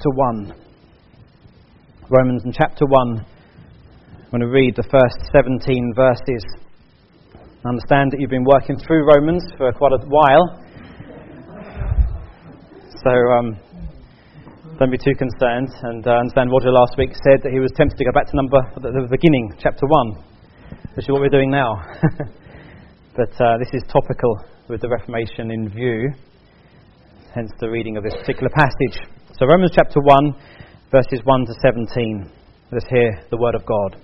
chapter 1. Romans in chapter 1. I'm going to read the first 17 verses. I understand that you've been working through Romans for quite a while. So don't be too concerned. And I understand Roger last week said that he was tempted to go back to the beginning, chapter 1, which is what we're doing now. But this is topical with the Reformation in view, hence the reading of this particular passage. So Romans chapter 1, verses 1 to 17. Let's hear the word of God.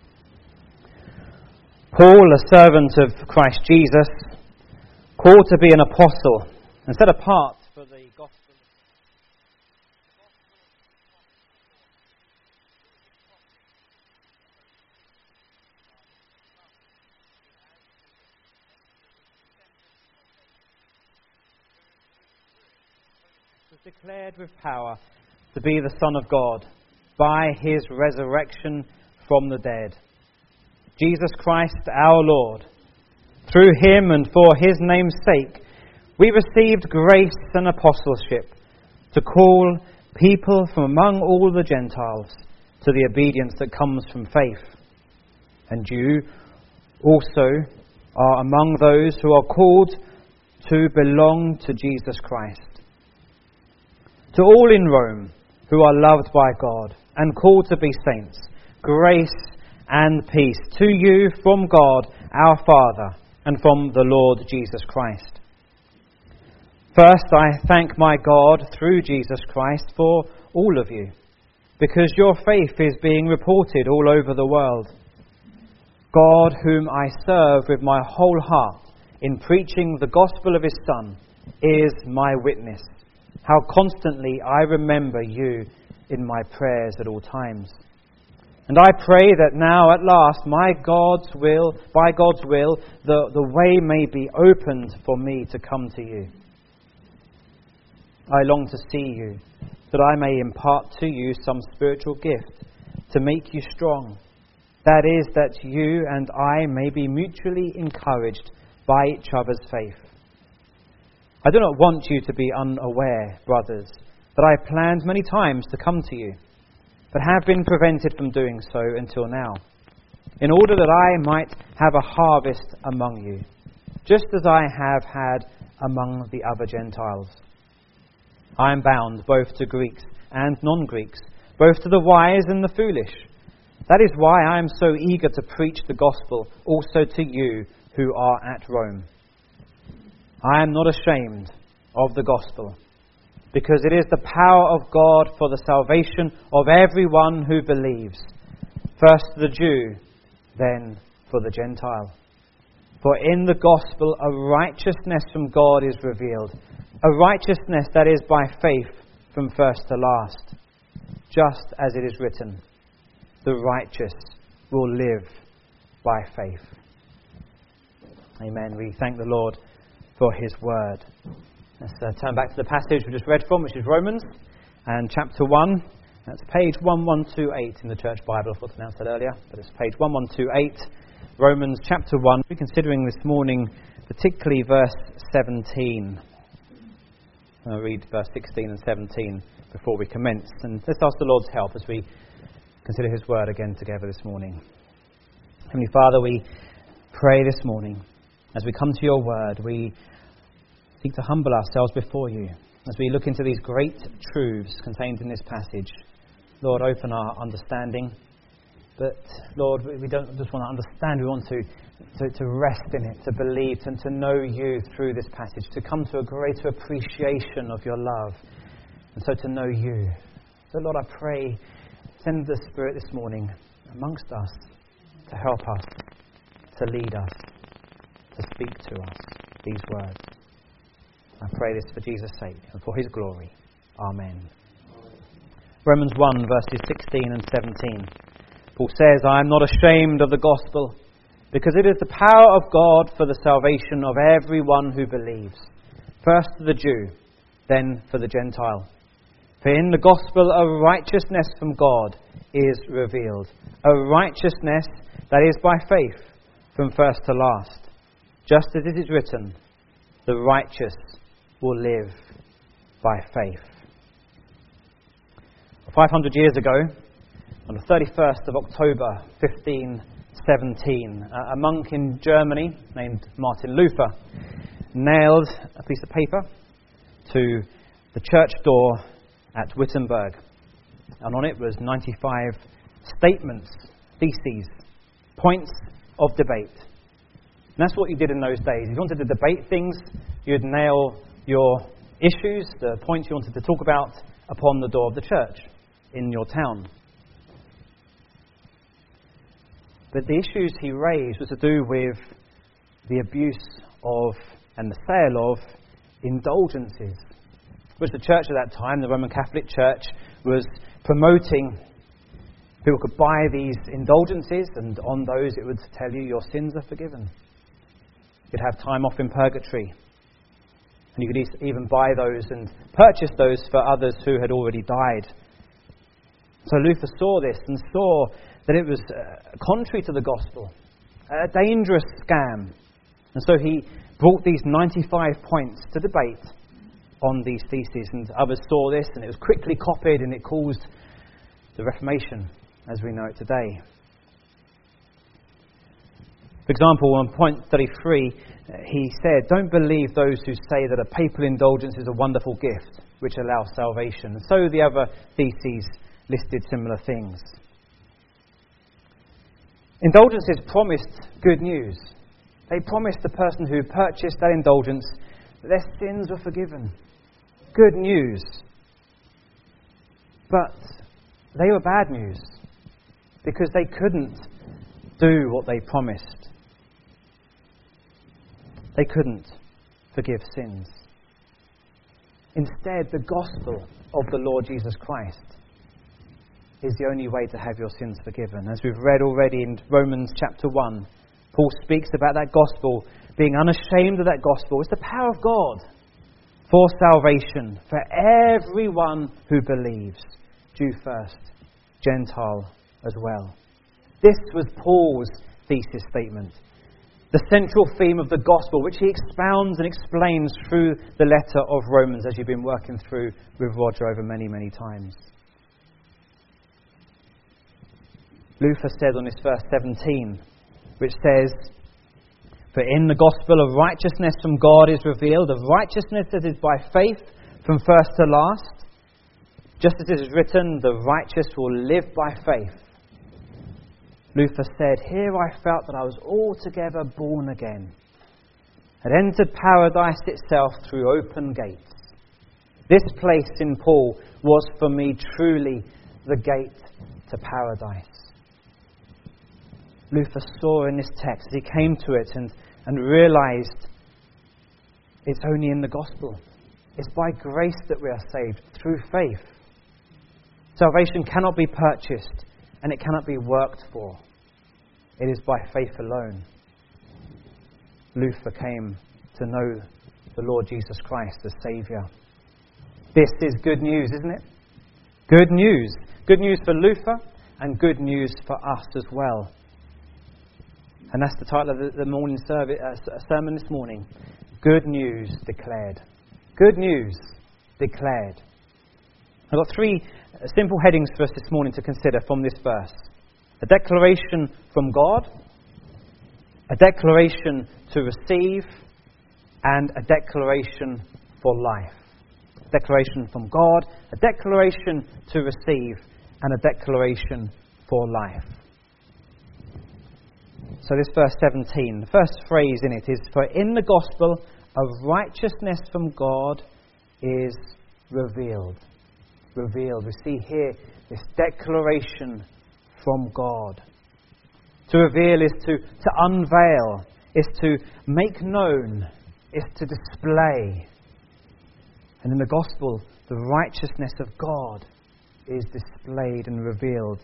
Paul, a servant of Christ Jesus, called to be an apostle and set apart for the gospel. Was declared with power to be the Son of God by his resurrection from the dead. Jesus Christ our Lord. Through him and for his name's sake, we received grace and apostleship to call people from among all the Gentiles to the obedience that comes from faith. And you also are among those who are called to belong to Jesus Christ. To all in Rome who are loved by God and called to be saints, grace and peace to you from God our Father and from the Lord Jesus Christ. First, I thank my God through Jesus Christ for all of you, because your faith is being reported all over the world. God, whom I serve with my whole heart in preaching the gospel of his Son, is my witness, how constantly I remember you in my prayers at all times. And I pray that now at last, by God's will, the way may be opened for me to come to you. I long to see you, that I may impart to you some spiritual gift to make you strong. That is, that you and I may be mutually encouraged by each other's faith. I do not want you to be unaware, brothers, that I planned many times to come to you, but have been prevented from doing so until now, in order that I might have a harvest among you, just as I have had among the other Gentiles. I am bound both to Greeks and non-Greeks, both to the wise and the foolish. That is why I am so eager to preach the gospel also to you who are at Rome. I am not ashamed of the gospel, because it is the power of God for the salvation of everyone who believes, first the Jew, then for the Gentile. For in the gospel a righteousness from God is revealed, a righteousness that is by faith from first to last, just as it is written, the righteous will live by faith. Amen. We thank the Lord for his word. Let's turn back to the passage we just read from, which is Romans, and chapter 1. That's page 1128 in the Church Bible. I forgot to announce that earlier, but it's page 1128, Romans chapter 1. We're considering this morning particularly verse 17. I'll read verse 16 and 17 before we commence. And let's ask the Lord's help as we consider his word again together this morning. Heavenly Father, we pray this morning, as we come to your word, we seek to humble ourselves before you as we look into these great truths contained in this passage. Lord, open our understanding. But Lord, we don't just want to understand, we want to rest in it, to believe, and to know you through this passage, to come to a greater appreciation of your love, and so to know you. So Lord, I pray, send the Spirit this morning amongst us to help us, to lead us, to speak to us these words. I pray this for Jesus' sake and for his glory. Amen. Romans 1 verses 16 and 17. Paul says, I am not ashamed of the gospel, because it is the power of God for the salvation of everyone who believes, first for the Jew, then for the Gentile. For in the gospel a righteousness from God is revealed, a righteousness that is by faith from first to last, just as it is written, the righteous will live by faith. 500 years ago, on the 31st of October 1517, a monk in Germany named Martin Luther nailed a piece of paper to the church door at Wittenberg. And on it was 95 statements, theses, points of debate. And that's what you did in those days. If you wanted to debate things, you'd nail your issues, the points you wanted to talk about, upon the door of the church in your town. But the issues he raised was to do with the abuse of and the sale of indulgences, which the church at that time, the Roman Catholic Church, was promoting. People could buy these indulgences, and on those it would tell you your sins are forgiven. You'd have time off in purgatory. And you could even buy those and purchase those for others who had already died. So Luther saw this and saw that it was contrary to the gospel, a dangerous scam. And so he brought these 95 points to debate on these theses. And others saw this, and it was quickly copied, and it caused the Reformation as we know it today. For example, on point 33, he said, "Don't believe those who say that a papal indulgence is a wonderful gift which allows salvation." And so the other theses listed similar things. Indulgences promised good news. They promised the person who purchased that indulgence that their sins were forgiven. Good news. But they were bad news because they couldn't do what they promised. They couldn't forgive sins. Instead, the gospel of the Lord Jesus Christ is the only way to have your sins forgiven. As we've read already in Romans chapter 1, Paul speaks about that gospel, being unashamed of that gospel. It's the power of God for salvation for everyone who believes, Jew first, Gentile as well. This was Paul's thesis statement, the central theme of the gospel, which he expounds and explains through the letter of Romans, as you've been working through with Roger over many, many times. Luther said on this verse 17, which says, "For in the gospel of righteousness from God is revealed, of righteousness that is by faith from first to last. Just as it is written, the righteous will live by faith." Luther said, "Here I felt that I was altogether born again, had entered paradise itself through open gates. This place in Paul was for me truly the gate to paradise." Luther saw in this text, as he came to it and realised it's only in the gospel. It's by grace that we are saved, through faith. Salvation cannot be purchased and it cannot be worked for. It is by faith alone. Luther came to know the Lord Jesus Christ as Saviour. This is good news, isn't it? Good news. Good news for Luther and good news for us as well. And that's the title of the morning sermon this morning. Good news declared. Good news declared. I've got three simple headings for us this morning to consider from this verse. A declaration from God, a declaration to receive, and a declaration for life. A declaration from God, a declaration to receive, and a declaration for life. So this verse 17, the first phrase in it is, "For in the gospel of righteousness from God is revealed." Revealed. We see here this declaration from God. To reveal is to unveil, is to make known, is to display. And in the gospel, the righteousness of God is displayed and revealed.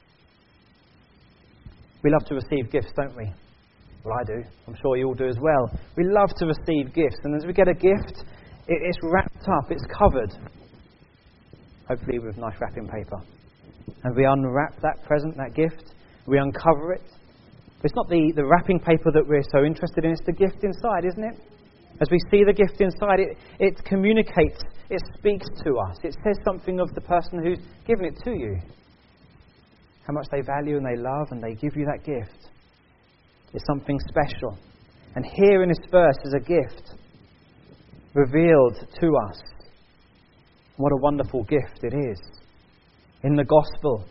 We love to receive gifts, don't we? Well, I do. I'm sure you all do as well. We love to receive gifts. And as we get a gift, it's wrapped up, it's covered. Hopefully with nice wrapping paper. And we unwrap that present, that gift. We uncover it. It's not the wrapping paper that we're so interested in. It's the gift inside, isn't it? As we see the gift inside, it communicates it speaks to us. It says something of the person who's given it to you. How much they value and they love and they give you that gift. It's something special. And here in this verse is a gift revealed to us. What a wonderful gift it is. In the gospel,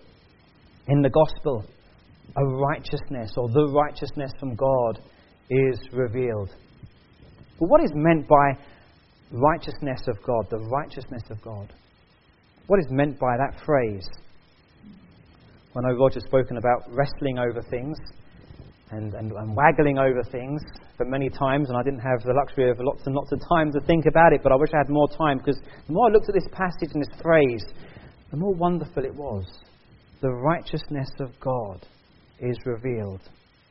a righteousness, or the righteousness from God, is revealed. But what is meant by righteousness of God, the righteousness of God? What is meant by that phrase? I know Roger's spoken about wrestling over things and waggling over things for many times, and I didn't have the luxury of lots and lots of time to think about it, but I wish I had more time, because the more I looked at this passage and this phrase, the more wonderful it was. The righteousness of God is revealed.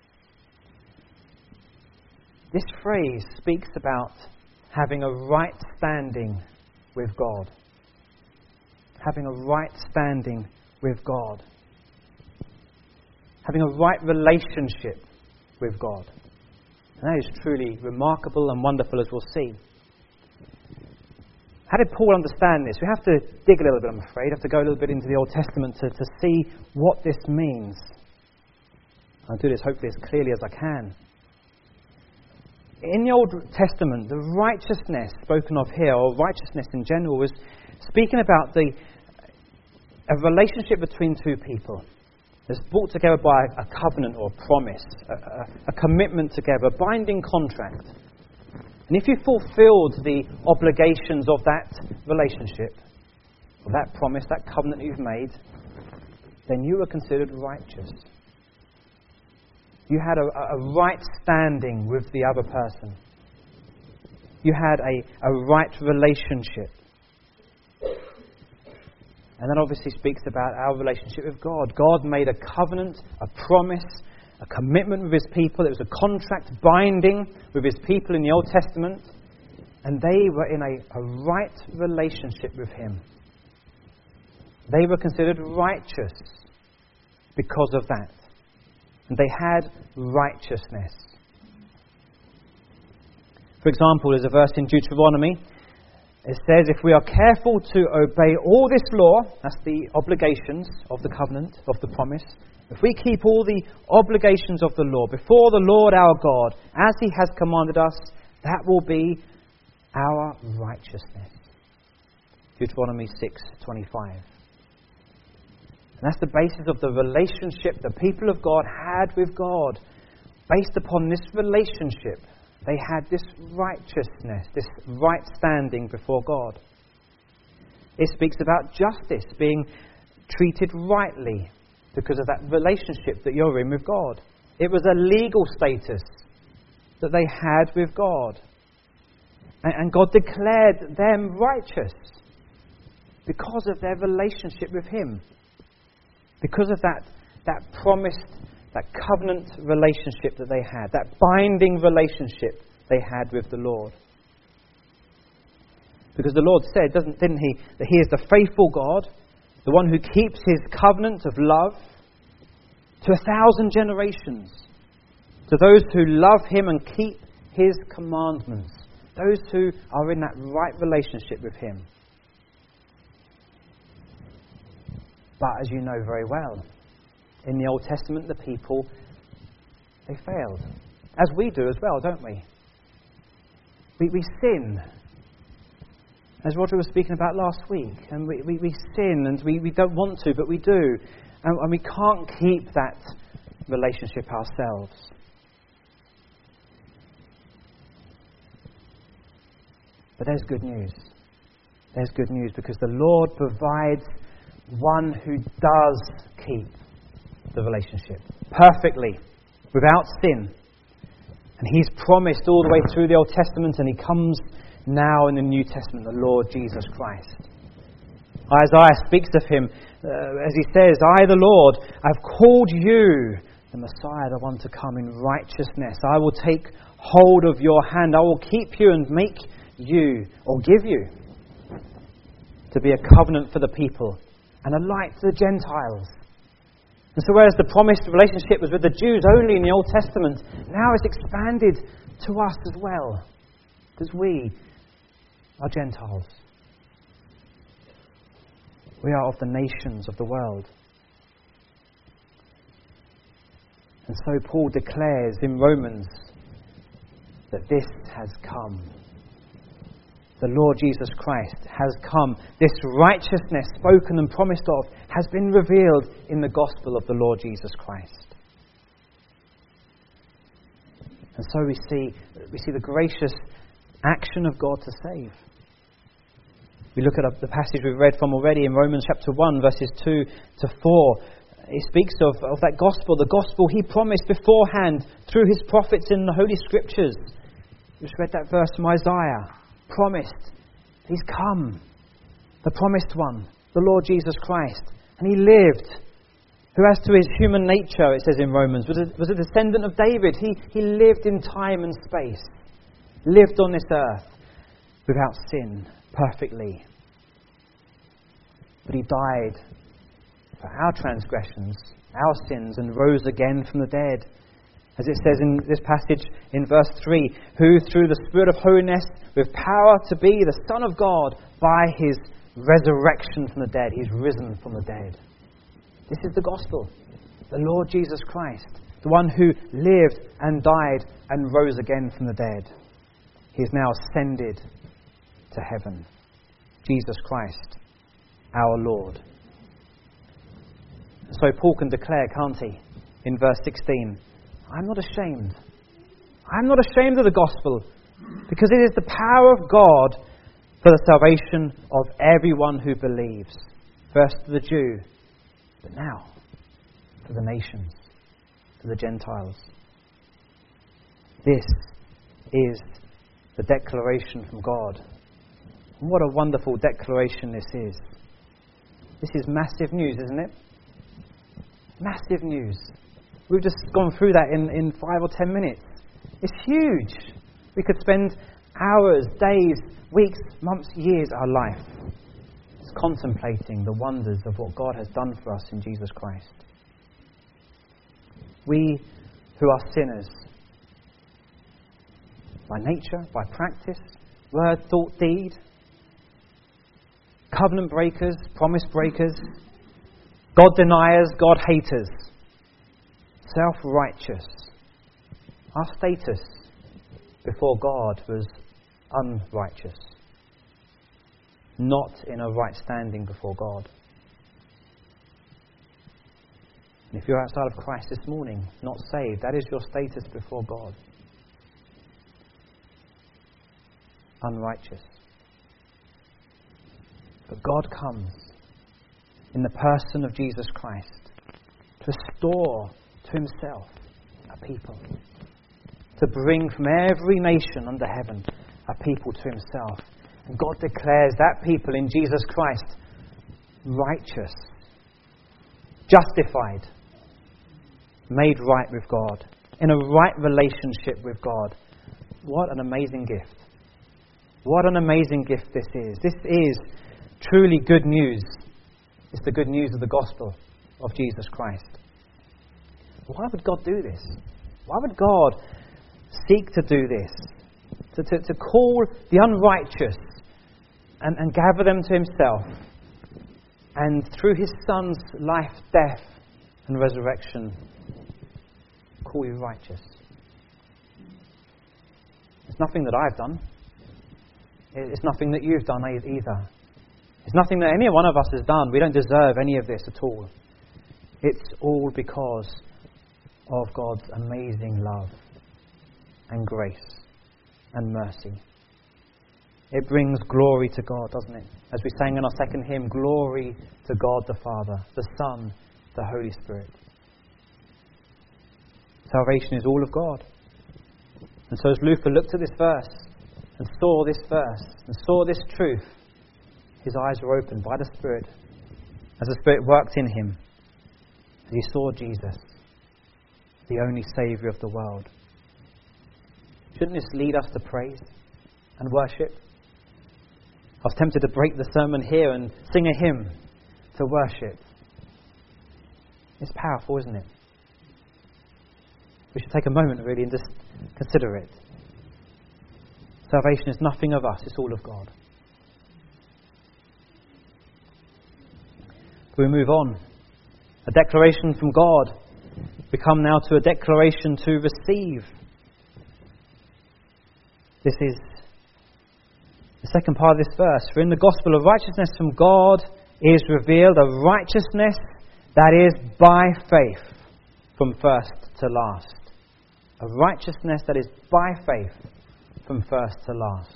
This phrase speaks about having a right standing with God. Having a right standing with God. Having a right relationship with God. And that is truly remarkable and wonderful, as we'll see. How did Paul understand this? We have to dig a little bit, I'm afraid. We have to go a little bit into the Old Testament to see what this means. I'll do this hopefully as clearly as I can. In the Old Testament, the righteousness spoken of here, or righteousness in general, was speaking about a relationship between two people. It's brought together by a covenant or a promise, a commitment together, a binding contract. And if you fulfilled the obligations of that relationship, of that promise, that covenant that you've made, then you were considered righteous. You had a right standing with the other person. You had a right relationship. And that obviously speaks about our relationship with God. God made a covenant, a promise, a commitment with His people. It was a contract binding with His people in the Old Testament. And they were in a right relationship with Him. They were considered righteous because of that. And they had righteousness. For example, there's a verse in Deuteronomy. It says, if we are careful to obey all this law, that's the obligations of the covenant, of the promise. If we keep all the obligations of the law before the Lord our God, as He has commanded us, that will be our righteousness. Deuteronomy 6:25. And that's the basis of the relationship the people of God had with God. Based upon this relationship, they had this righteousness, this right standing before God. It speaks about justice, being treated rightly because of that relationship that you're in with God. It was a legal status that they had with God. And God declared them righteous because of their relationship with Him. Because of that promised, that covenant relationship that they had, that binding relationship they had with the Lord. Because the Lord said, didn't He, that He is the faithful God, the one who keeps His covenant of love to 1,000 generations, to those who love Him and keep His commandments, those who are in that right relationship with Him. But as you know very well, in the Old Testament, the people, they failed. As we do as well, don't we? We sin. As Roger was speaking about last week. And we sin, and we don't want to, but we do. And we can't keep that relationship ourselves. But there's good news. There's good news, because the Lord provides one who does keep the relationship perfectly, without sin. And He's promised all the way through the Old Testament, and He comes now in the New Testament, the Lord Jesus Christ. Isaiah speaks of Him as he says, I, the Lord, I've called you, the Messiah, the one to come in righteousness. I will take hold of your hand. I will keep you and make you, or give you, to be a covenant for the people and a light to the Gentiles. And so whereas the promised relationship was with the Jews only in the Old Testament, now it's expanded to us as well, because we are Gentiles. We are of the nations of the world. And so Paul declares in Romans that this has come. The Lord Jesus Christ has come. This righteousness spoken and promised of has been revealed in the gospel of the Lord Jesus Christ. And so we see the gracious action of God to save. We look at the passage we've read from already in Romans chapter 1, verses 2 to 4. It speaks of that gospel, the gospel He promised beforehand through His prophets in the Holy Scriptures. We just read that verse from Isaiah. Promised. He's come. The promised one, the Lord Jesus Christ. And He lived. Who as to His human nature, it says in Romans, was a descendant of David. He lived in time and space. Lived on this earth without sin, perfectly. But He died for our transgressions, our sins, and rose again from the dead. As it says in this passage in verse 3, who through the Spirit of holiness, with power to be the Son of God, by His resurrection from the dead, He's risen from the dead. This is the gospel. The Lord Jesus Christ, the one who lived and died and rose again from the dead. He is now ascended to heaven. Jesus Christ, our Lord. So Paul can declare, can't he, in verse 16, I'm not ashamed. I'm not ashamed of the gospel, because it is the power of God for the salvation of everyone who believes. First to the Jew, but now to the nations, to the Gentiles. This is the declaration from God. And what a wonderful declaration this is. This is massive news, isn't it? Massive news. We've just gone through that in 5 or 10 minutes. It's huge. We could spend hours, days, weeks, months, years of our life just contemplating the wonders of what God has done for us in Jesus Christ. We who are sinners, by nature, by practice, word, thought, deed, covenant breakers, promise breakers, God deniers, God haters, self-righteous. Our status before God was unrighteous, not in a right standing before God. And if you're outside of Christ this morning, not saved, that is your status before God. Unrighteous. But God comes in the person of Jesus Christ to restore to Himself a people, to bring from every nation under heaven a people to Himself. And God declares that people in Jesus Christ righteous, justified, made right with God, in a right relationship with God. What an amazing gift. What an amazing gift this is. This is truly good news. It's the good news of the gospel of Jesus Christ. Why would God do this? Why would God seek to do this? To call the unrighteous and gather them to Himself, and through His Son's life, death and resurrection, call you righteous. It's nothing that I've done. It's nothing that you've done either. It's nothing that any one of us has done. We don't deserve any of this at all. It's all because of God's amazing love and grace and mercy. It brings glory to God, doesn't it? As we sang in our second hymn, glory to God the Father, the Son, the Holy Spirit. Salvation is all of God. And so as Luther looked at this verse and saw this verse and saw this truth, his eyes were opened by the Spirit as the Spirit worked in him. As he saw Jesus, the only Saviour of the world. Shouldn't this lead us to praise and worship? I was tempted to break the sermon here and sing a hymn to worship. It's powerful, isn't it? We should take a moment really and just consider it. Salvation is nothing of us, it's all of God. We move on. A declaration from God. We come now to a declaration to receive. This is the second part of this verse. For in the gospel of righteousness from God is revealed a righteousness that is by faith from first to last. A righteousness that is by faith from first to last.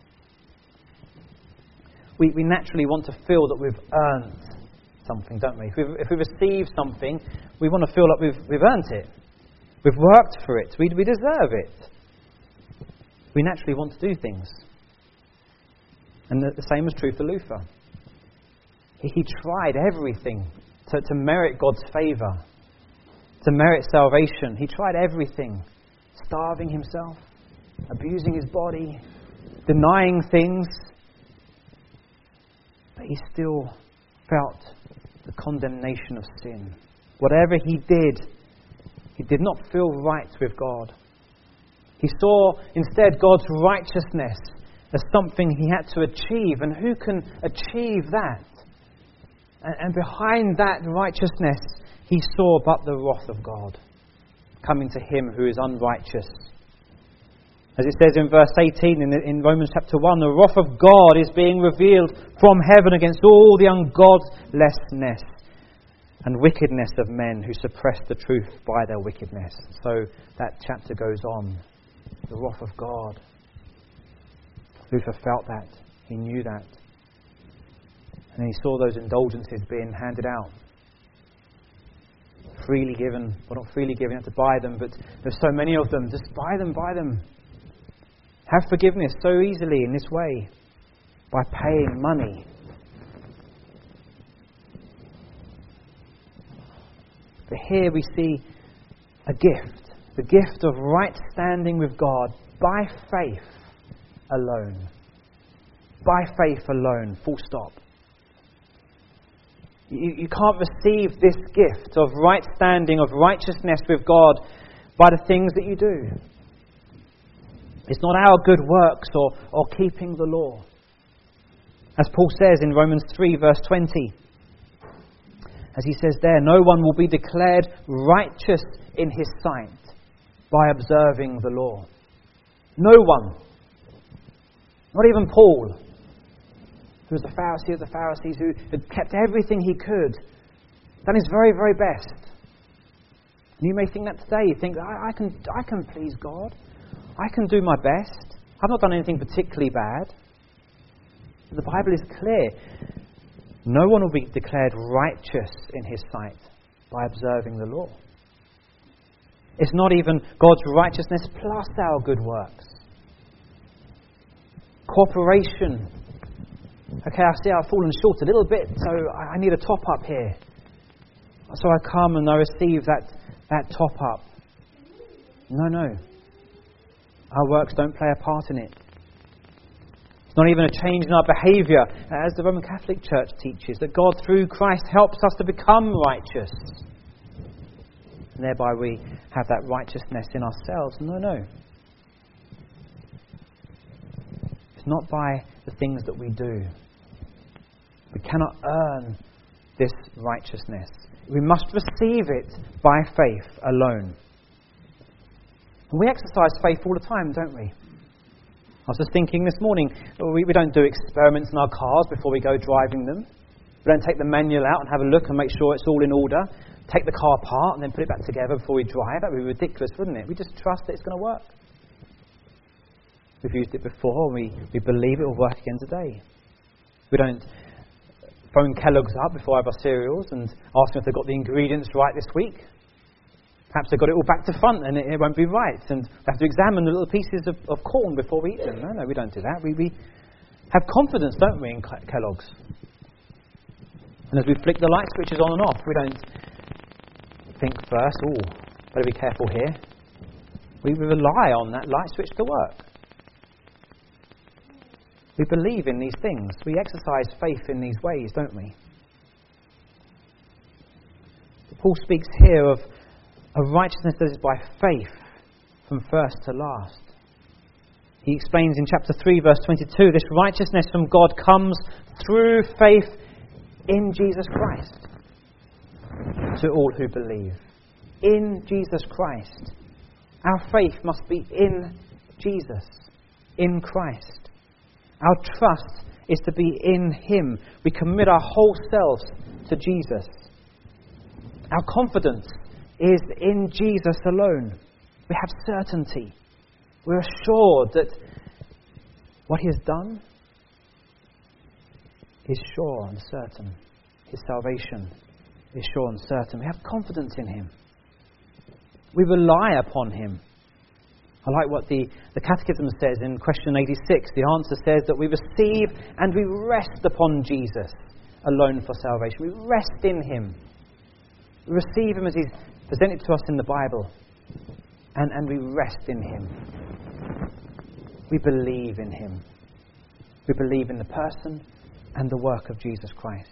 We naturally want to feel that we've earned something, don't we? If we receive something, we want to feel like we've earned it. We've worked for it. We deserve it. We naturally want to do things. And the same is true for Luther. He tried everything to merit God's favour, to merit salvation. He tried everything. Starving himself, abusing his body, denying things. But he still felt the condemnation of sin. Whatever he did not feel right with God. He saw instead God's righteousness as something he had to achieve. And who can achieve that? And behind that righteousness, he saw but the wrath of God coming to him who is unrighteous. As it says in verse 18 in Romans chapter 1, the wrath of God is being revealed from heaven against all the ungodlessness and wickedness of men who suppress the truth by their wickedness. So that chapter goes on. The wrath of God. Luther felt that. He knew that. And he saw those indulgences being handed out. Freely given. Well, not freely given, you have to buy them, but there's so many of them. Just buy them. Have forgiveness so easily in this way. By paying money. But here we see a gift. The gift of right standing with God by faith alone. By faith alone. Full stop. You can't receive this gift of right standing, of righteousness with God by the things that you do. It's not our good works or keeping the law. As Paul says in Romans 3 verse 20, as he says there, no one will be declared righteous in his sight by observing the law. No one. Not even Paul, who was the Pharisee of the Pharisees, who had kept everything he could, done his very, very best. And you may think that today. You think, I can please God. I can do my best. I've not done anything particularly bad. But the Bible is clear. No one will be declared righteous in his sight by observing the law. It's not even God's righteousness plus our good works. Cooperation. Okay, I see I've fallen short a little bit, so I need a top up here. So I come and I receive that top up. No. Our works don't play a part in it. It's not even a change in our behaviour, as the Roman Catholic Church teaches, that God through Christ helps us to become righteous. And thereby we have that righteousness in ourselves. No. It's not by the things that we do. We cannot earn this righteousness. We must receive it by faith alone. And we exercise faith all the time, don't we? I was just thinking this morning, we don't do experiments in our cars before we go driving them. We don't take the manual out and have a look and make sure it's all in order. Take the car apart and then put it back together before we drive. That would be ridiculous, wouldn't it? We just trust that it's going to work. We've used it before and we believe it will work again today. We don't phone Kellogg's up before I have our cereals and ask them if they've got the ingredients right this week. Perhaps they've got it all back to front and it won't be right. And we have to examine the little pieces of corn before we eat them. No, we don't do that. We have confidence, don't we, in Kellogg's? And as we flick the light switches on and off, we don't think first, better be careful here. We rely on that light switch to work. We believe in these things. We exercise faith in these ways, don't we? Paul speaks here of a righteousness that is by faith from first to last. He explains in chapter 3 verse 22, this righteousness from God comes through faith in Jesus Christ. to all who believe. In Jesus Christ. Our faith must be in Jesus, in Christ. Our trust is to be in Him. We commit our whole selves to Jesus. Our confidence is in Jesus alone. We have certainty. We're assured that what He has done is sure and certain. His salvation is sure and certain. We have confidence in Him. We rely upon Him. I like what the Catechism says in question 86. The answer says that we receive and we rest upon Jesus alone for salvation. We rest in Him. We receive Him as He's presented to us in the Bible. And we rest in Him. We believe in Him. We believe in the person and the work of Jesus Christ.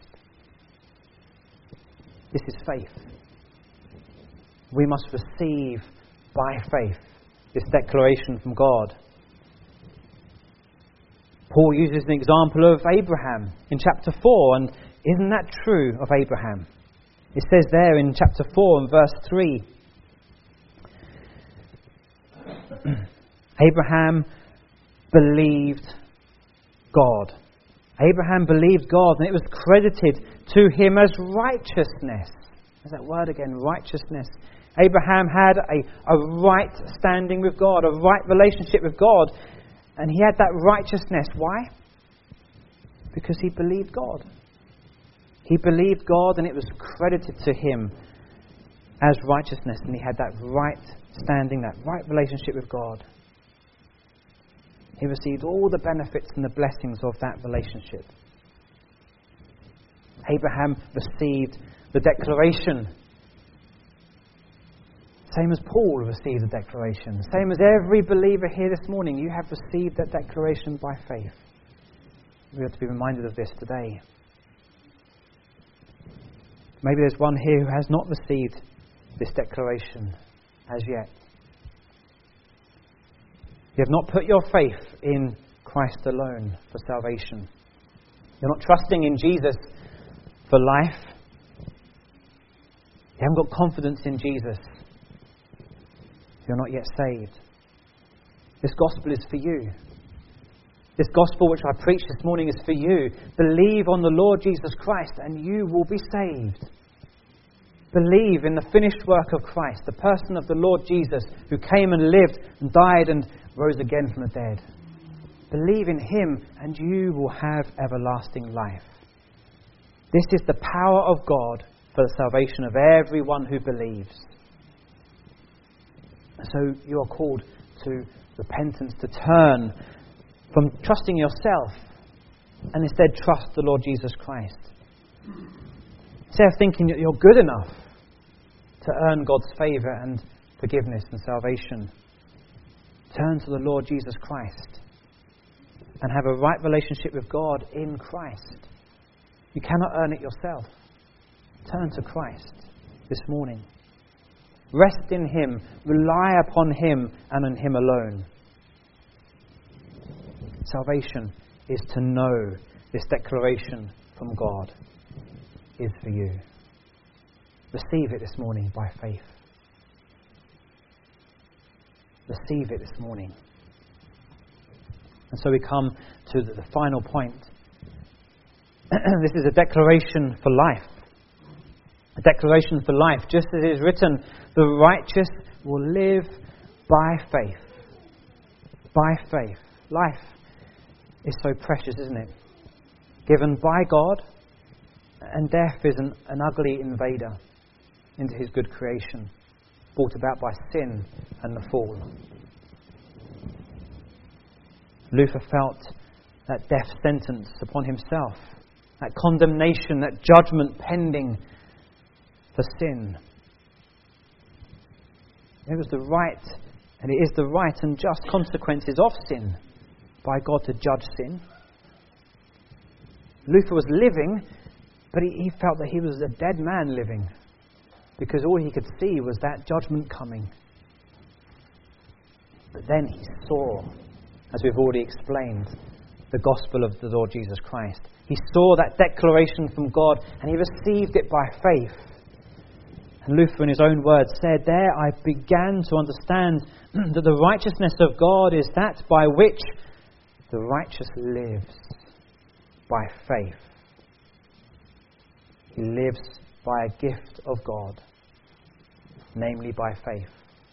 This is faith. We must receive by faith this declaration from God. Paul uses an example of Abraham in chapter 4, and isn't that true of Abraham? It says there in chapter 4 and verse 3, Abraham believed God. Abraham believed God, and it was credited to him as righteousness. There's that word again, righteousness. Abraham had a right standing with God, a right relationship with God, and he had that righteousness. Why? Because he believed God. He believed God, and it was credited to him as righteousness, and he had that right standing, that right relationship with God. He received all the benefits and the blessings of that relationship. Abraham received the declaration. Same as Paul received the declaration. Same as every believer here this morning. You have received that declaration by faith. We have to be reminded of this today. Maybe there's one here who has not received this declaration as yet. You have not put your faith in Christ alone for salvation. You're not trusting in Jesus for life. You haven't got confidence in Jesus. You're not yet saved. This gospel is for you. This gospel which I preach this morning is for you. Believe on the Lord Jesus Christ and you will be saved. Believe in the finished work of Christ, the person of the Lord Jesus, who came and lived and died and rose again from the dead. Believe in Him and you will have everlasting life. This is the power of God for the salvation of everyone who believes. So you are called to repentance, to turn from trusting yourself and instead trust the Lord Jesus Christ. Instead of thinking that you're good enough to earn God's favour and forgiveness and salvation, turn to the Lord Jesus Christ and have a right relationship with God in Christ. You cannot earn it yourself. Turn to Christ this morning. Rest in Him, rely upon Him and on Him alone. Salvation is to know this declaration from God is for you. Receive it this morning by faith. Receive it this morning. And so we come to the final point. This is a declaration for life. A declaration for life. Just as it is written, the righteous will live by faith. By faith. Life is so precious, isn't it? Given by God, and death is an ugly invader into His good creation, brought about by sin and the fall. Luther felt that death sentence upon himself, that condemnation, that judgment pending for sin. It was the right, and it is the right and just consequences of sin by God to judge sin. Luther was living, but he felt that he was a dead man living, because all he could see was that judgment coming. But then he saw, as we've already explained, the gospel of the Lord Jesus Christ. He saw that declaration from God and he received it by faith. And Luther, in his own words, said, "There I began to understand that the righteousness of God is that by which the righteous lives by faith." He lives by a gift of God, namely by faith.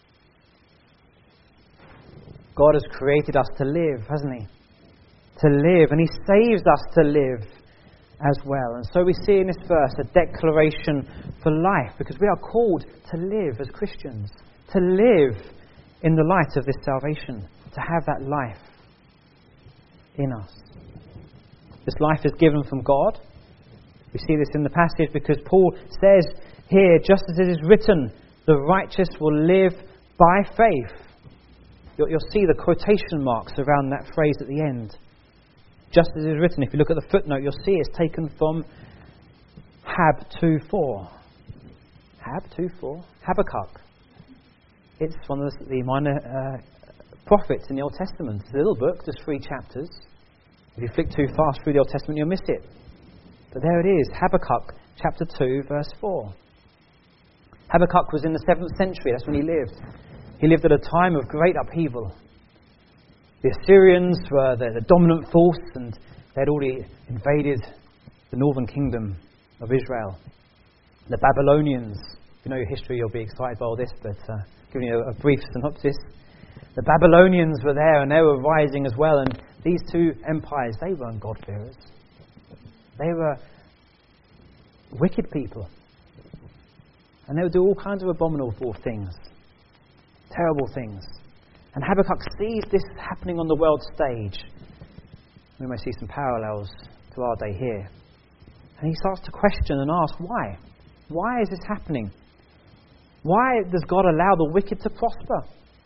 God has created us to live, hasn't He? To live, and He saves us to live as well. And so we see in this verse a declaration for life, because we are called to live as Christians, to live in the light of this salvation, to have that life in us. This life is given from God. We see this in the passage because Paul says here, just as it is written, the righteous will live by faith. You'll see the quotation marks around that phrase at the end. Just as it is written, if you look at the footnote, you'll see it's taken from Hab 2:4. Hab 2:4. Habakkuk. It's one of the minor prophets in the Old Testament. It's a little book, just 3 chapters. If you flick too fast through the Old Testament, you'll miss it. But there it is, Habakkuk chapter 2, verse 4. Habakkuk was in the 7th century, that's when he lived. He lived at a time of great upheaval. The Assyrians were the dominant force, and they had already invaded the northern kingdom of Israel. The Babylonians, if you know your history, you'll be excited by all this, but giving you a brief synopsis. The Babylonians were there, and they were rising as well, and these two empires, they weren't God-fearers. They were wicked people. And they would do all kinds of abominable things. Terrible things. And Habakkuk sees this happening on the world stage. We may see some parallels to our day here. And he starts to question and ask, why? Why is this happening? Why does God allow the wicked to prosper?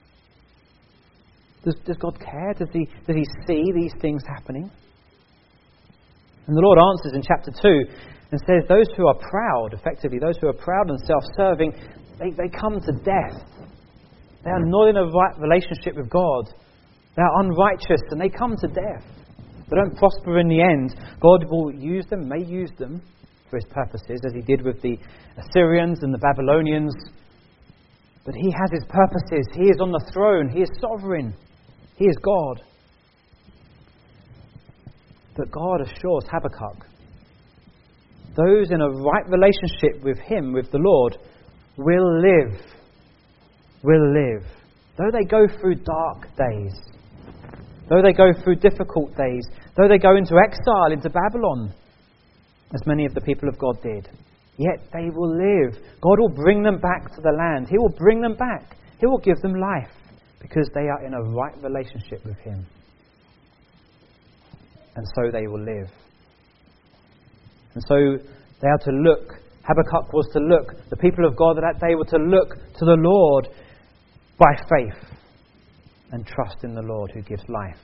Does God care? Does he see these things happening? And the Lord answers in chapter 2 and says, those who are proud, effectively, those who are proud and self-serving, they come to death. They are not in a right relationship with God. They are unrighteous and they come to death. They don't prosper in the end. God will use them, may use them for His purposes, as He did with the Assyrians and the Babylonians. But He has His purposes. He is on the throne. He is sovereign. He is God. But God assures Habakkuk, those in a right relationship with Him, with the Lord, will live. Will live. Though they go through dark days, though they go through difficult days, though they go into exile, into Babylon, as many of the people of God did, yet they will live. God will bring them back to the land. He will bring them back. He will give them life because they are in a right relationship with Him. And so they will live. And so they are to look, Habakkuk was to look, the people of God of that day were to look to the Lord by faith and trust in the Lord who gives life.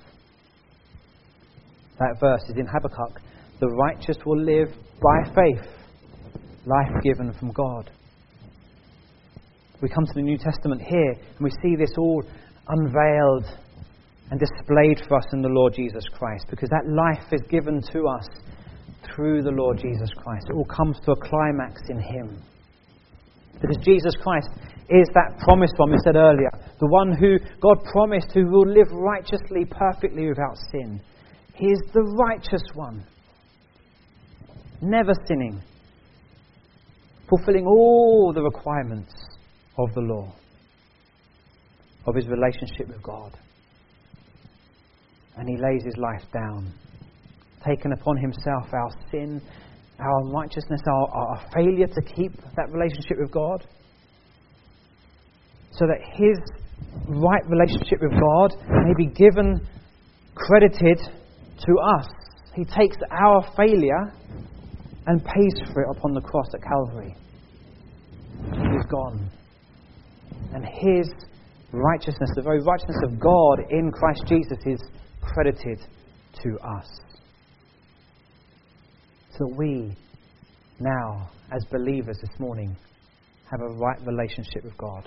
That verse is in Habakkuk. The righteous will live by faith, life given from God. We come to the New Testament here and we see this all unveiled and displayed for us in the Lord Jesus Christ, because that life is given to us through the Lord Jesus Christ. It all comes to a climax in Him. Because Jesus Christ is that promised one we said earlier, the one who God promised who will live righteously, perfectly, without sin. He is the righteous one, never sinning, fulfilling all the requirements of the law, of His relationship with God. And He lays His life down, taken upon Himself our sin, our unrighteousness, our failure to keep that relationship with God, so that His right relationship with God may be given, credited to us. He takes our failure and pays for it upon the cross at Calvary. He's gone. And His righteousness, the very righteousness of God in Christ Jesus, is credited to us. So that we now, as believers this morning, have a right relationship with God.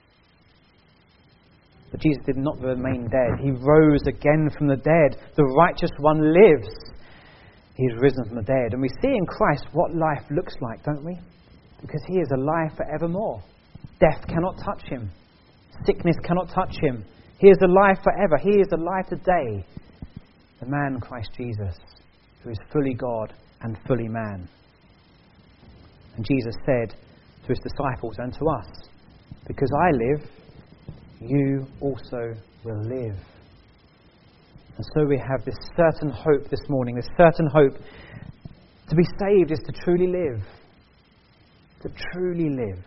But Jesus did not remain dead. He rose again from the dead. The righteous one lives. He is risen from the dead. And we see in Christ what life looks like, don't we? Because he is alive forevermore. Death cannot touch him. Sickness cannot touch him. He is alive forever. He is alive today. The man Christ Jesus, who is fully God and fully man. And Jesus said to his disciples and to us, because I live, you also will live. And so we have this certain hope this morning, this certain hope. To be saved is to truly live. To truly live.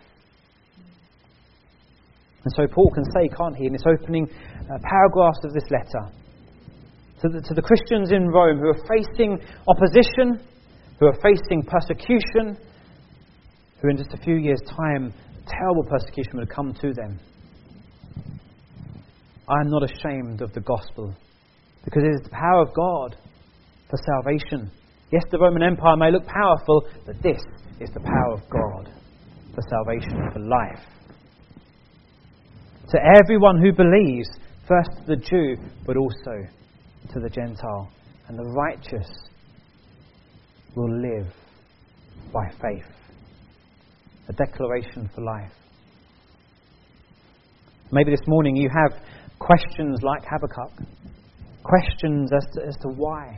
And so Paul can say, can't he, in this opening paragraphs of this letter, to the Christians in Rome who are facing opposition, who are facing persecution, who in just a few years' time, terrible persecution will come to them. I am not ashamed of the gospel, because it is the power of God for salvation. Yes, the Roman Empire may look powerful, but this is the power of God for salvation, for life. To everyone who believes, first to the Jew, but also to the Gentile. And the righteous will live by faith. A declaration for life. Maybe this morning you have questions like Habakkuk. Questions as to why.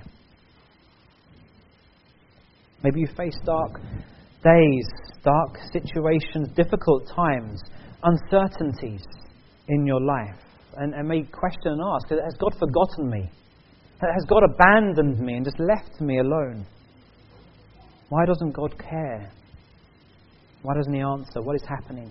Maybe you face dark days, dark situations, difficult times, uncertainties in your life. And may question and ask, has God forgotten me? Has God abandoned me and just left me alone? Why doesn't God care? Why doesn't He answer? What is happening?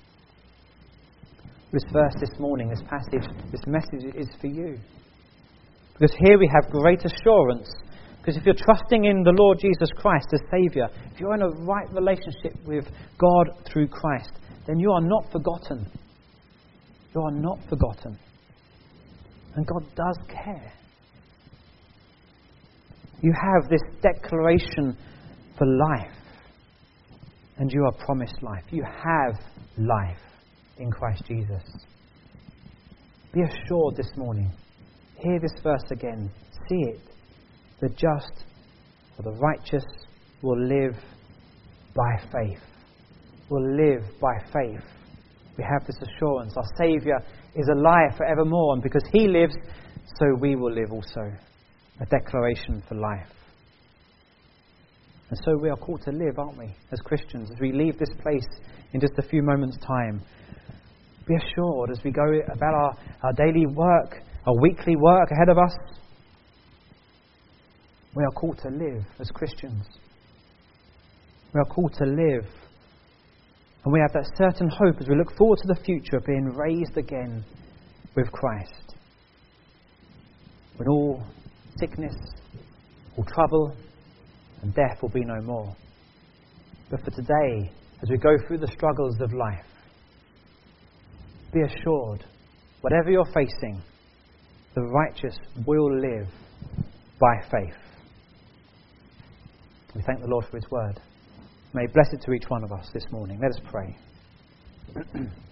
This verse this morning, this passage, this message is for you. Because here we have great assurance. Because if you're trusting in the Lord Jesus Christ as Saviour, if you're in a right relationship with God through Christ, then you are not forgotten. You are not forgotten. And God does care. You have this declaration for life. And you are promised life. You have life in Christ Jesus. Be assured this morning. Hear this verse again. See it. The just or the righteous will live by faith. Will live by faith. We have this assurance. Our Saviour is alive forevermore, and because He lives, so we will live also. A declaration for life. And so we are called to live, aren't we, as Christians, as we leave this place in just a few moments' time. Be assured as we go about our daily work, our weekly work ahead of us, we are called to live as Christians. We are called to live. And we have that certain hope as we look forward to the future of being raised again with Christ. When all sickness, all trouble and death will be no more. But for today, as we go through the struggles of life, be assured, whatever you're facing, the righteous will live by faith. We thank the Lord for His word. May He bless it to each one of us this morning. Let us pray.